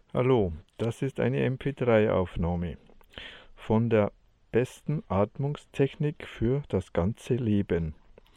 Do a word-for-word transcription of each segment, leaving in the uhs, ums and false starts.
Hallo, das ist eine M P drei Aufnahme von der besten Atmungstechnik für das ganze Leben.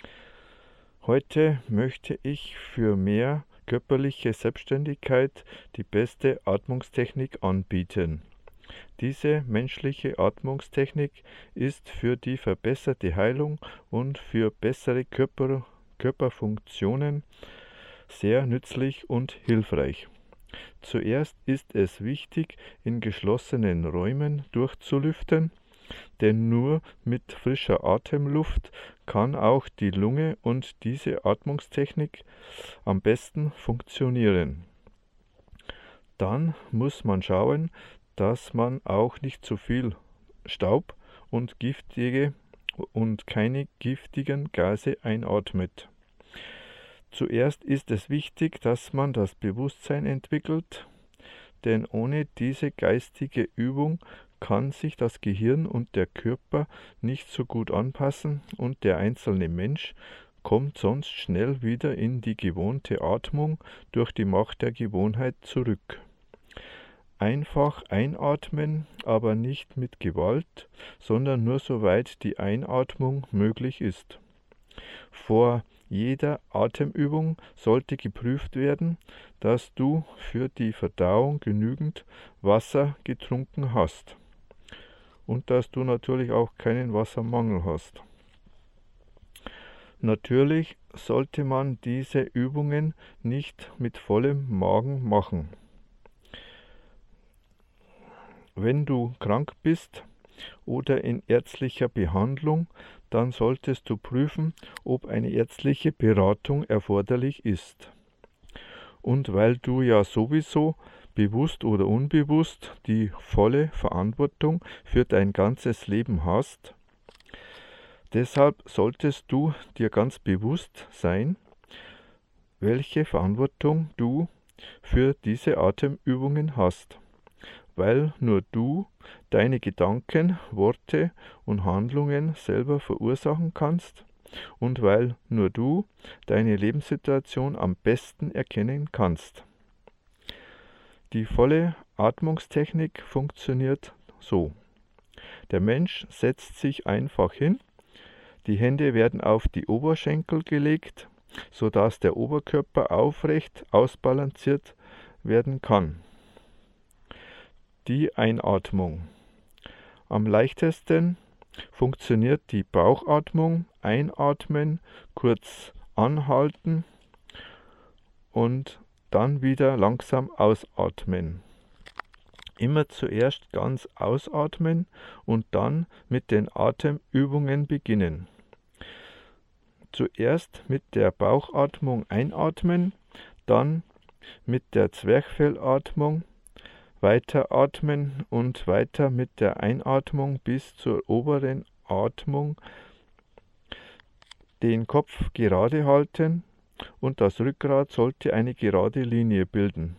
Heute möchte ich für mehr körperliche Selbstständigkeit die beste Atmungstechnik anbieten. Diese menschliche Atmungstechnik ist für die verbesserte Heilung und für bessere Körper, Körperfunktionen sehr nützlich und hilfreich. Zuerst ist es wichtig, in geschlossenen Räumen durchzulüften, denn nur mit frischer Atemluft kann auch die Lunge und diese Atmungstechnik am besten funktionieren. Dann muss man schauen, dass man auch nicht zu viel Staub und giftige und keine giftigen Gase einatmet. Zuerst ist es wichtig, dass man das Bewusstsein entwickelt, denn ohne diese geistige Übung kann sich das Gehirn und der Körper nicht so gut anpassen und der einzelne Mensch kommt sonst schnell wieder in die gewohnte Atmung durch die Macht der Gewohnheit zurück. Einfach einatmen, aber nicht mit Gewalt, sondern nur soweit die Einatmung möglich ist. Vor jeder Atemübung sollte geprüft werden, dass du für die Verdauung genügend Wasser getrunken hast und dass du natürlich auch keinen Wassermangel hast. Natürlich sollte man diese Übungen nicht mit vollem Magen machen. Wenn du krank bist oder in ärztlicher Behandlung, dann solltest du prüfen, ob eine ärztliche Beratung erforderlich ist. Und weil du ja sowieso bewusst oder unbewusst die volle Verantwortung für dein ganzes Leben hast, deshalb solltest du dir ganz bewusst sein, welche Verantwortung du für diese Atemübungen hast, weil nur du deine Gedanken, Worte und Handlungen selber verursachen kannst und weil nur du deine Lebenssituation am besten erkennen kannst. Die volle Atmungstechnik funktioniert so. Der Mensch setzt sich einfach hin, die Hände werden auf die Oberschenkel gelegt, sodass der Oberkörper aufrecht ausbalanciert werden kann. Die Einatmung. Am leichtesten funktioniert die Bauchatmung. Einatmen, kurz anhalten und dann wieder langsam ausatmen. Immer zuerst ganz ausatmen und dann mit den Atemübungen beginnen. Zuerst mit der Bauchatmung einatmen, dann mit der Zwerchfellatmung weiteratmen und weiter mit der Einatmung bis zur oberen Atmung den Kopf gerade halten und das Rückgrat sollte eine gerade Linie bilden.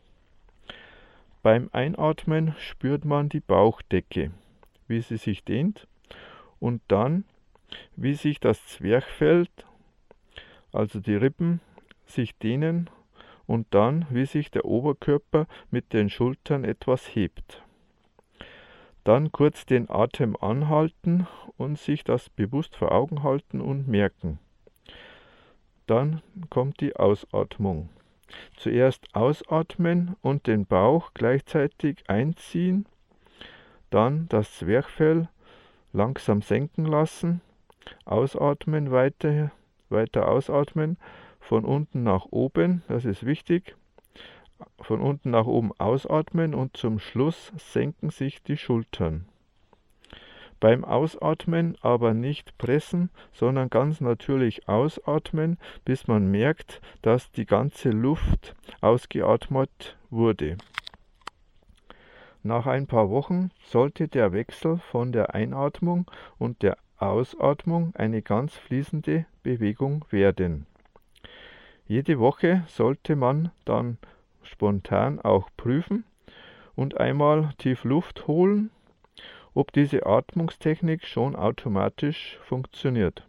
Beim Einatmen spürt man die Bauchdecke, wie sie sich dehnt und dann, wie sich das Zwerchfell, also die Rippen, sich dehnen und dann, wie sich der Oberkörper mit den Schultern etwas hebt. Dann kurz den Atem anhalten und sich das bewusst vor Augen halten und merken. Dann kommt die Ausatmung. Zuerst ausatmen und den Bauch gleichzeitig einziehen, dann das Zwerchfell langsam senken lassen, ausatmen, weiter, weiter ausatmen, von unten nach oben, das ist wichtig, von unten nach oben ausatmen und zum Schluss senken sich die Schultern. Beim Ausatmen aber nicht pressen, sondern ganz natürlich ausatmen, bis man merkt, dass die ganze Luft ausgeatmet wurde. Nach ein paar Wochen sollte der Wechsel von der Einatmung und der Ausatmung eine ganz fließende Bewegung werden. Jede Woche sollte man dann spontan auch prüfen und einmal tief Luft holen, ob diese Atmungstechnik schon automatisch funktioniert.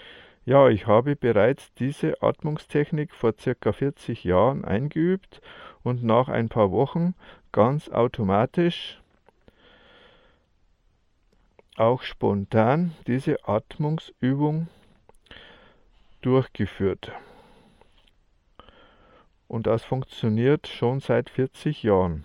Ja, ich habe bereits diese Atmungstechnik vor circa vierzig Jahren eingeübt und nach ein paar Wochen ganz automatisch, auch spontan, diese Atmungsübung durchgeführt. Und das funktioniert schon seit vierzig Jahren.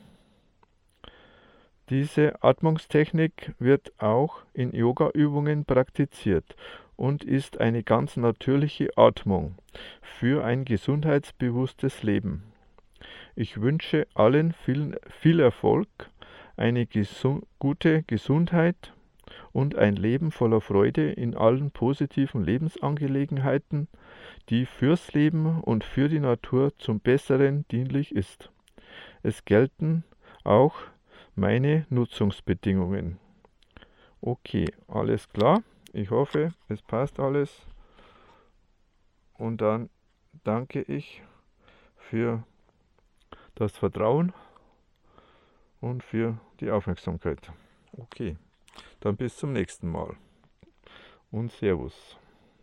Diese Atmungstechnik wird auch in Yoga-Übungen praktiziert und ist eine ganz natürliche Atmung für ein gesundheitsbewusstes Leben. Ich wünsche allen viel, viel Erfolg, eine gesu- gute Gesundheit und ein Leben voller Freude in allen positiven Lebensangelegenheiten, die fürs Leben und für die Natur zum Besseren dienlich ist. Es gelten auch meine Nutzungsbedingungen. Okay, alles klar. Ich hoffe, es passt alles. Und dann danke ich für das Vertrauen und für die Aufmerksamkeit. Okay, dann bis zum nächsten Mal und Servus.